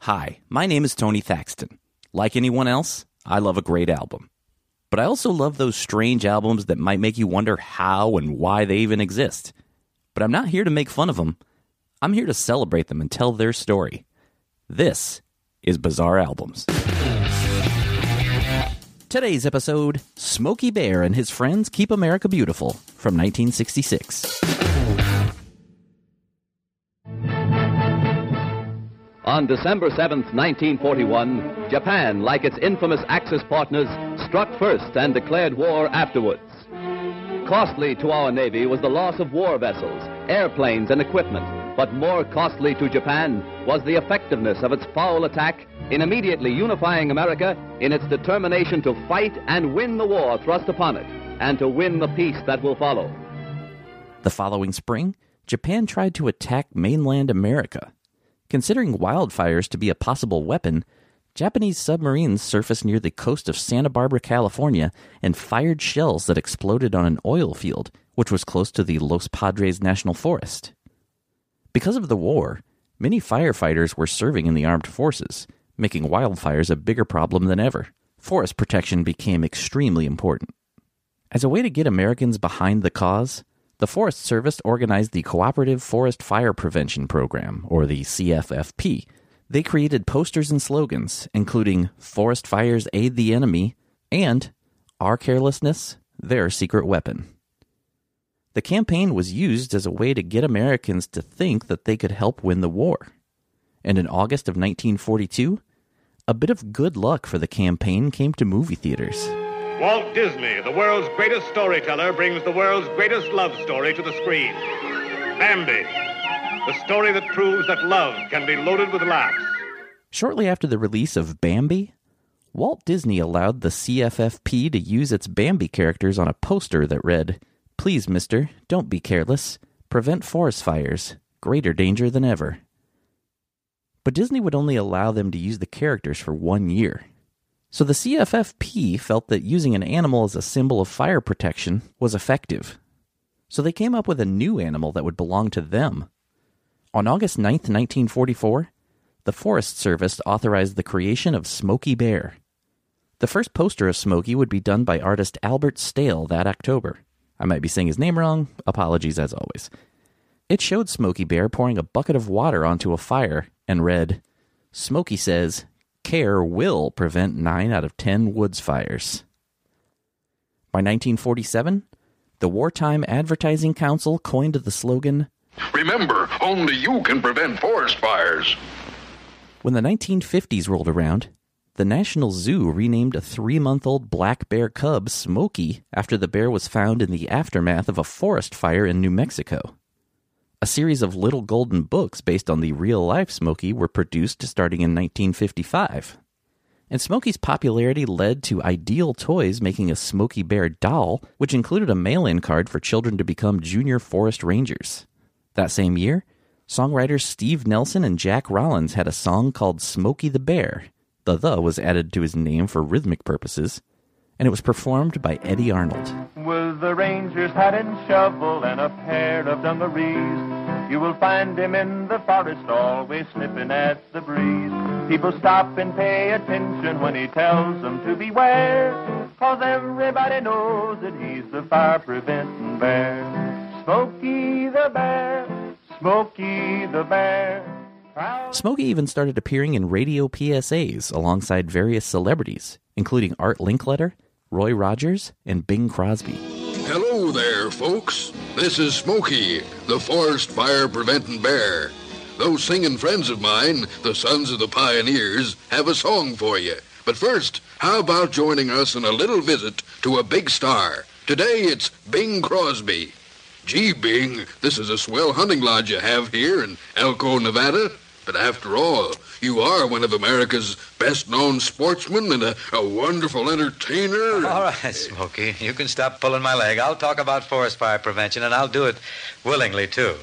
Hi, my name is Tony Thaxton. Like anyone else, I love a great album. But I also love those strange albums that might make you wonder how and why they even exist. But I'm not here to make fun of them. I'm here to celebrate them and tell their story. This is Bizarre Albums. Today's episode, Smokey Bear and His Friends Keep America Beautiful, from 1966. On December 7th, 1941, Japan, like its infamous Axis partners, struck first and declared war afterwards. Costly to our Navy was the loss of war vessels, airplanes, and equipment, but more costly to Japan was the effectiveness of its foul attack in immediately unifying America in its determination to fight and win the war thrust upon it, and to win the peace that will follow. The following spring, Japan tried to attack mainland America. Considering wildfires to be a possible weapon, Japanese submarines surfaced near the coast of Santa Barbara, California, and fired shells that exploded on an oil field, which was close to the Los Padres National Forest. Because of the war, many firefighters were serving in the armed forces, making wildfires a bigger problem than ever. Forest protection became extremely important. As a way to get Americans behind the cause, the Forest Service organized the Cooperative Forest Fire Prevention Program, or the CFFP. They created posters and slogans, including "Forest Fires Aid the Enemy" and "Our Carelessness, Their Secret Weapon." The campaign was used as a way to get Americans to think that they could help win the war. And in August of 1942, a bit of good luck for the campaign came to movie theaters. Walt Disney, the world's greatest storyteller, brings the world's greatest love story to the screen. Bambi, the story that proves that love can be loaded with laughs. Shortly after the release of Bambi, Walt Disney allowed the CFFP to use its Bambi characters on a poster that read, "Please, mister, don't be careless. Prevent forest fires. Greater danger than ever." But Disney would only allow them to use the characters for 1 year. So the CFFP felt that using an animal as a symbol of fire protection was effective. So they came up with a new animal that would belong to them. On August 9th, 1944, the Forest Service authorized the creation of Smokey Bear. The first poster of Smokey would be done by artist Albert Stale that October. I might be saying his name wrong. Apologies as always. It showed Smokey Bear pouring a bucket of water onto a fire and read, "Smokey says, care will prevent 9 out of 10 woods fires." By 1947, the Wartime Advertising Council coined the slogan, "Remember, only you can prevent forest fires." When the 1950s rolled around, the National Zoo renamed a 3-month-old black bear cub Smokey after the bear was found in the aftermath of a forest fire in New Mexico. A series of little golden books based on the real-life Smokey were produced starting in 1955. And Smokey's popularity led to Ideal Toys making a Smokey Bear doll, which included a mail-in card for children to become junior forest rangers. That same year, songwriters Steve Nelson and Jack Rollins had a song called Smokey the Bear. The was added to his name for rhythmic purposes, and it was performed by Eddie Arnold. With the ranger's hat and shovel and a pair of dungarees, you will find him in the forest always sniffing at the breeze. People stop and pay attention when he tells them to beware, 'cause everybody knows that he's the fire-preventing bear. Smokey the Bear, Smokey the Bear. Smokey even started appearing in radio PSAs alongside various celebrities, including Art Linkletter, Roy Rogers, and Bing Crosby. Hello there, folks. This is Smokey, the forest fire-preventing bear. Those singing friends of mine, the Sons of the Pioneers, have a song for you. But first, how about joining us in a little visit to a big star? Today it's Bing Crosby. Gee, Bing, this is a swell hunting lodge you have here in Elko, Nevada. But after all, you are one of America's best-known sportsmen and a wonderful entertainer. All right, Smokey, you can stop pulling my leg. I'll talk about forest fire prevention, and I'll do it willingly, too.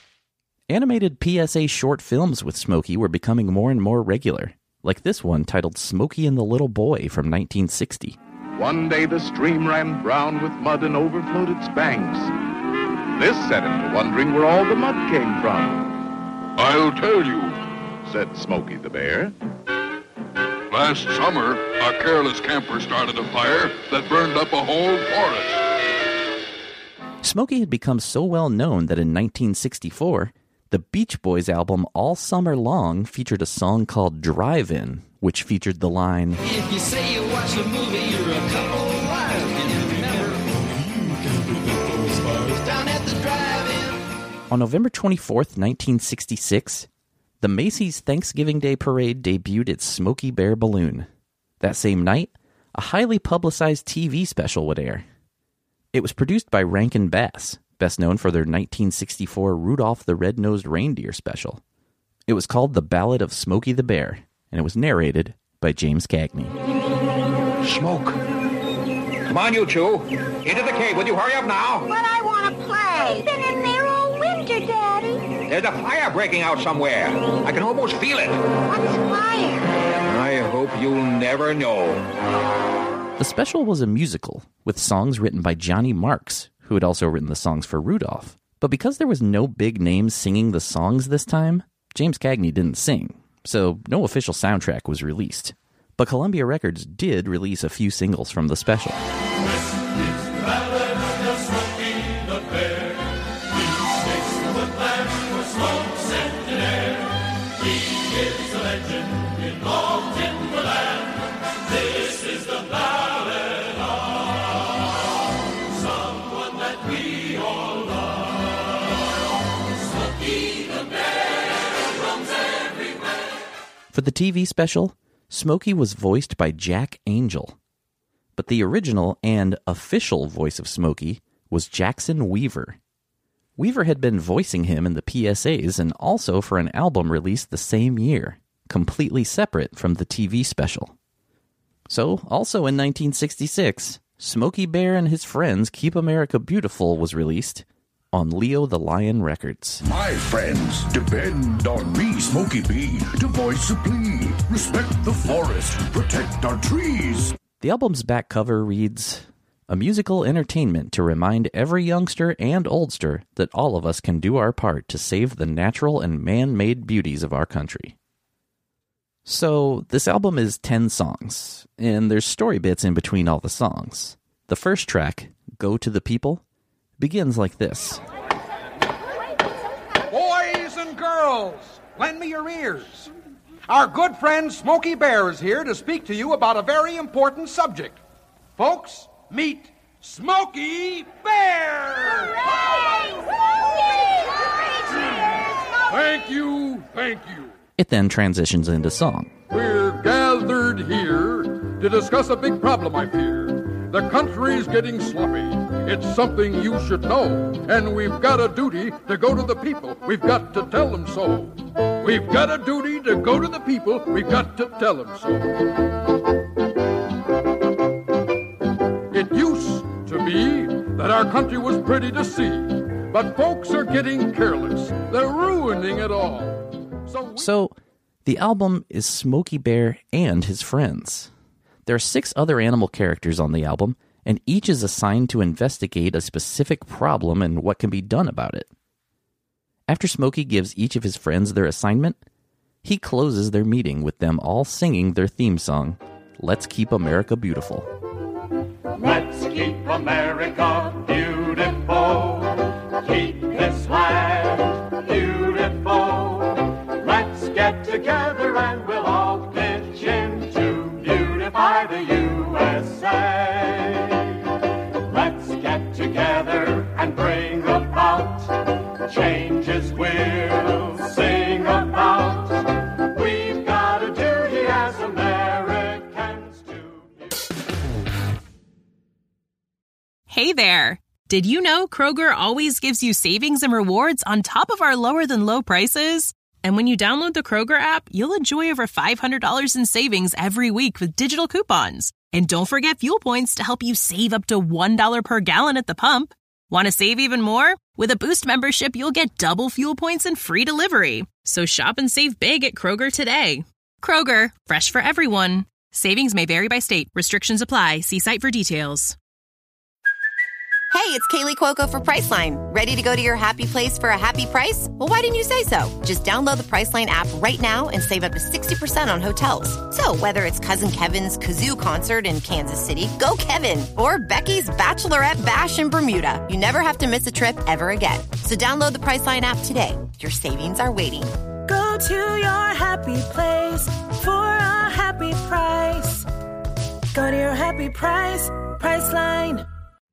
Animated PSA short films with Smokey were becoming more and more regular, like this one titled Smokey and the Little Boy from 1960. One day the stream ran brown with mud and overflowed its banks. This set him to wondering where all the mud came from. I'll tell you. said Smokey the Bear. Last summer, a careless camper started a fire that burned up a whole forest. Smokey had become so well known that in 1964, the Beach Boys album All Summer Long featured a song called Drive-In, which featured the line, "If you say you watch a movie, you're a couple of liars. And remember, you can predict those stars down at the drive-in." On November 24th, 1966, the Macy's Thanksgiving Day Parade debuted its Smokey Bear balloon. That same night, a highly publicized TV special would air. It was produced by Rankin Bass, best known for their 1964 Rudolph the Red-Nosed Reindeer special. It was called The Ballad of Smokey the Bear, and it was narrated by James Cagney. Smoke. Come on, you two. Into the cave. Will you hurry up now? But I want to play. Been in there all winter, Daddy. There's a fire breaking out somewhere. I can almost feel it. What's fire? I hope you'll never know. The special was a musical, with songs written by Johnny Marks, who had also written the songs for Rudolph. But because there was no big names singing the songs this time, James Cagney didn't sing, so no official soundtrack was released. But Columbia Records did release a few singles from the special. For the TV special, Smokey was voiced by Jack Angel. But the original and official voice of Smokey was Jackson Weaver. Weaver had been voicing him in the PSAs and also for an album released the same year, completely separate from the TV special. So, also in 1966, Smokey Bear and His Friends Keep America Beautiful was released on Leo the Lion Records. My friends, depend on me, Smokey B, to voice a plea. Respect the forest, protect our trees. The album's back cover reads, "A musical entertainment to remind every youngster and oldster that all of us can do our part to save the natural and man-made beauties of our country." So, this album is 10 songs, and there's story bits in between all the songs. The first track, Go to the People, begins like this. Boys and girls, lend me your ears. Our good friend Smokey Bear is here to speak to you about a very important subject. Folks, meet Smokey Bear! Thank you, thank you. It then transitions into song. We're gathered here to discuss a big problem, I fear. The country's getting sloppy. It's something you should know. And we've got a duty to go to the people. We've got to tell them so. We've got a duty to go to the people. We've got to tell them so. It used to be that our country was pretty to see. But folks are getting careless. They're ruining it all. So the album is Smokey Bear and His Friends. There are 6 other animal characters on the album, and each is assigned to investigate a specific problem and what can be done about it. After Smokey gives each of his friends their assignment, he closes their meeting with them all singing their theme song, Let's Keep America Beautiful. Let's keep America beautiful. Keep this land beautiful. Let's get together and we'll all pitch in to beautify the USA. Let's get together and bring about changes we'll sing about. We've got a duty as Americans to... Hey there! Did you know Kroger always gives you savings and rewards on top of our lower-than-low prices? And when you download the Kroger app, you'll enjoy over $500 in savings every week with digital coupons. And don't forget fuel points to help you save up to $1 per gallon at the pump. Want to save even more? With a Boost membership, you'll get double fuel points and free delivery. So shop and save big at Kroger today. Kroger, fresh for everyone. Savings may vary by state. Restrictions apply. See site for details. Hey, it's Kaylee Cuoco for Priceline. Ready to go to your happy place for a happy price? Well, why didn't you say so? Just download the Priceline app right now and save up to 60% on hotels. So whether it's Cousin Kevin's Kazoo Concert in Kansas City, go Kevin, or Becky's Bachelorette Bash in Bermuda, you never have to miss a trip ever again. So download the Priceline app today. Your savings are waiting. Go to your happy place for a happy price. Go to your happy price, Priceline.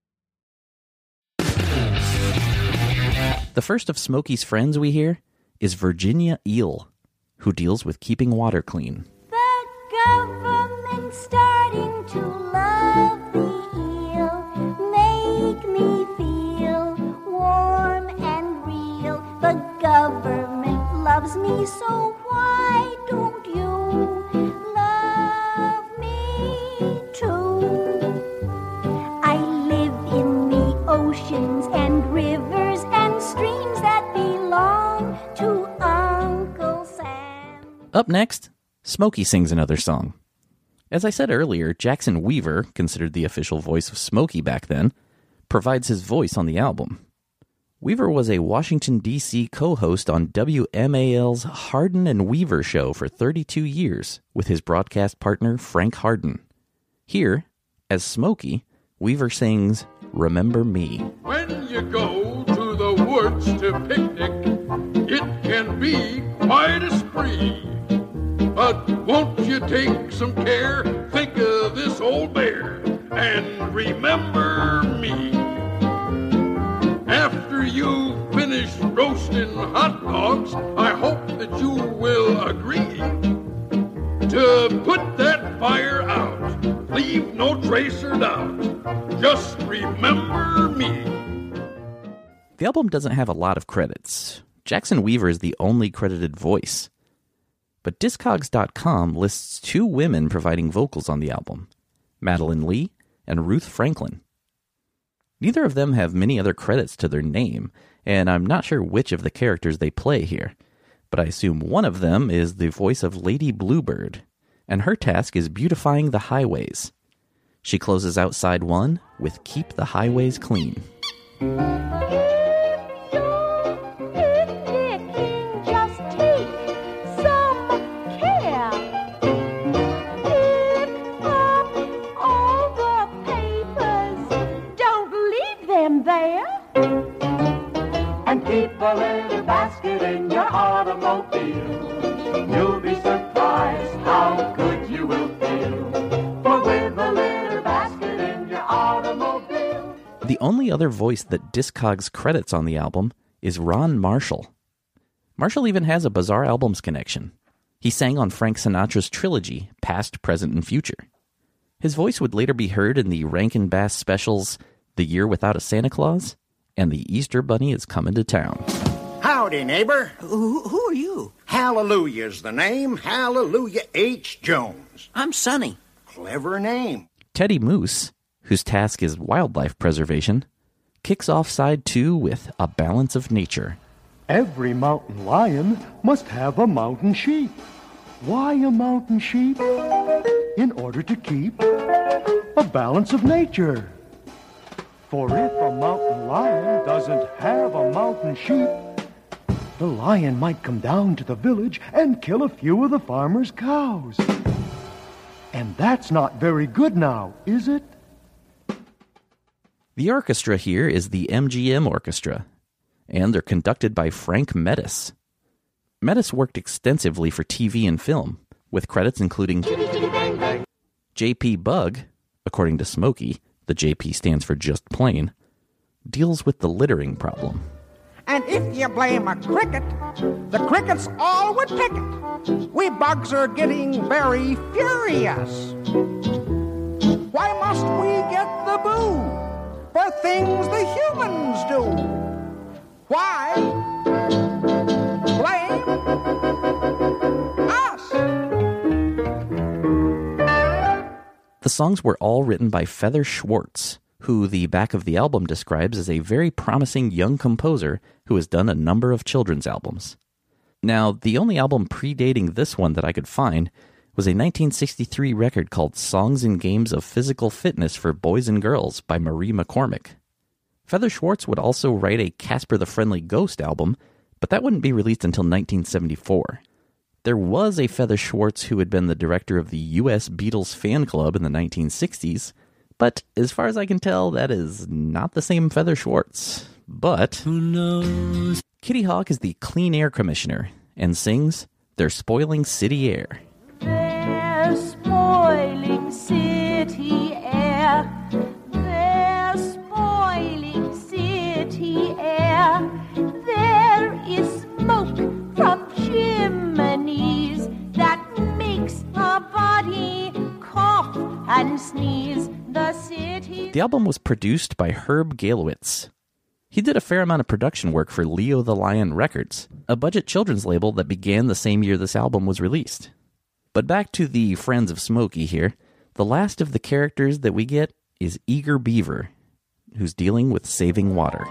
The first of Smokey's friends we hear is Virginia Eel, who deals with keeping water clean. The government's starting to love the eel, make me feel warm and real. The government loves me, so why don't you love me too? I live in the oceans and rivers and streams that belong to Uncle Sam. Up next, Smokey sings another song. As I said earlier, Jackson Weaver, considered the official voice of Smokey back then, provides his voice on the album. Weaver was a Washington, D.C. co-host on WMAL's Hardin and Weaver show for 32 years with his broadcast partner Frank Hardin. Here, as Smokey, Weaver sings Remember Me. When you go to the woods to picnic, it can be quite a spree. But won't you take some care, think of this old bear, and remember me. After you finish roasting hot dogs, I hope that you will agree to put that fire out. Leave no trace or doubt. Just remember me. The album doesn't have a lot of credits. Jackson Weaver is the only credited voice. But Discogs.com lists 2 women providing vocals on the album, Madeline Lee and Ruth Franklin. Neither of them have many other credits to their name, and I'm not sure which of the characters they play here, but I assume one of them is the voice of Lady Bluebird, and her task is beautifying the highways. She closes out side 1 with Keep the Highways Clean. And keep a little basket in your automobile. You'll be surprised how good you will feel. For with a little basket in your automobile. The only other voice that Discogs credits on the album is Ron Marshall. Marshall even has a Bizarre Albums connection. He sang on Frank Sinatra's trilogy, Past, Present, and Future. His voice would later be heard in the Rankin Bass specials The Year Without a Santa Claus and The Easter Bunny is Coming to Town. Howdy, neighbor. Who are you? Hallelujah's the name. Hallelujah H. Jones. I'm Sonny. Clever name. Teddy Moose, whose task is wildlife preservation, kicks off side 2 with A Balance of Nature. Every mountain lion must have a mountain sheep. Why a mountain sheep? In order to keep a balance of nature. For if a mountain lion doesn't have a mountain sheep, the lion might come down to the village and kill a few of the farmer's cows. And that's not very good now, is it? The orchestra here is the MGM Orchestra, and they're conducted by Frank Mettis. Mettis worked extensively for TV and film, with credits including J.P. Bug, according to Smokey, the JP stands for just plain, deals with the littering problem. And if you blame a cricket, the crickets all would pick it. We bugs are getting very furious. Why must we get the boo for things the humans do? Why blame us? The songs were all written by Feather Schwartz, who the back of the album describes as a very promising young composer who has done a number of children's albums. Now, the only album predating this one that I could find was a 1963 record called Songs and Games of Physical Fitness for Boys and Girls by Marie McCormick. Feather Schwartz would also write a Casper the Friendly Ghost album, but that wouldn't be released until 1974. There was a Feather Schwartz who had been the director of the U.S. Beatles fan club in the 1960s, but as far as I can tell, that is not the same Feather Schwartz. But who knows? Kitty Hawk is the Clean Air Commissioner and sings "They're Spoiling City Air." They're spoiling city air. They're spoiling city air. There is smoke from chimneys that makes our body cough and sneeze. The album was produced by Herb Galowitz. He did a fair amount of production work for Leo the Lion Records, a budget children's label that began the same year this album was released. But back to the Friends of Smokey here. The last of the characters that we get is Eager Beaver, who's dealing with saving water.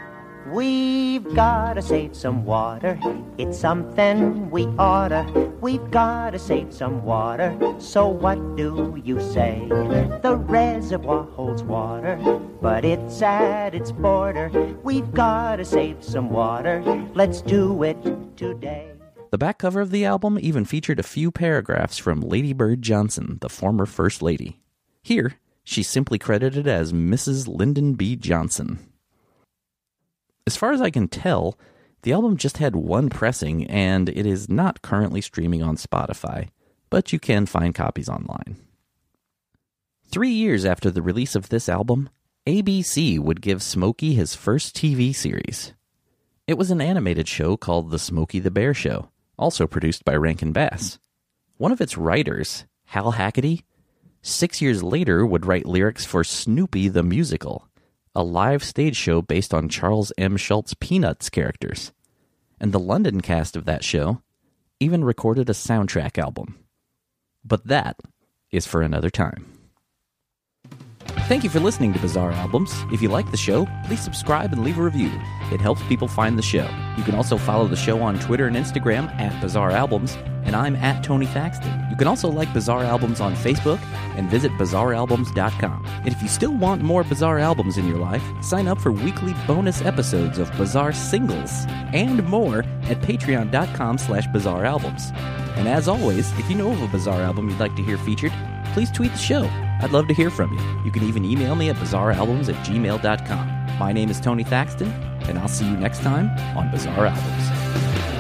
We've gotta save some water, it's something we oughta. We've gotta save some water, so what do you say? The reservoir holds water, but it's at its border. We've gotta save some water, let's do it today. The back cover of the album even featured a few paragraphs from Lady Bird Johnson, the former First Lady. Here, she's simply credited as Mrs. Lyndon B. Johnson. As far as I can tell, the album just had one pressing, and it is not currently streaming on Spotify, but you can find copies online. 3 years after the release of this album, ABC would give Smokey his first TV series. It was an animated show called The Smokey the Bear Show, also produced by Rankin Bass. One of its writers, Hal Hackety, 6 years later would write lyrics for Snoopy the Musical, a live stage show based on Charles M. Schultz Peanuts characters. And the London cast of that show even recorded a soundtrack album. But that is for another time. Thank you for listening to Bizarre Albums. If you like the show, please subscribe and leave a review. It helps people find the show. You can also follow the show on Twitter and Instagram at Bizarre Albums, and I'm at Tony Thaxton. You can also like Bizarre Albums on Facebook and visit BizarreAlbums.com. And if you still want more Bizarre Albums in your life, sign up for weekly bonus episodes of Bizarre Singles and more at Patreon.com/BizarreAlbums. And as always, if you know of a Bizarre Album you'd like to hear featured, please tweet the show. I'd love to hear from you. You can even email me at bizarrealbums@gmail.com. My name is Tony Thaxton, and I'll see you next time on Bizarre Albums.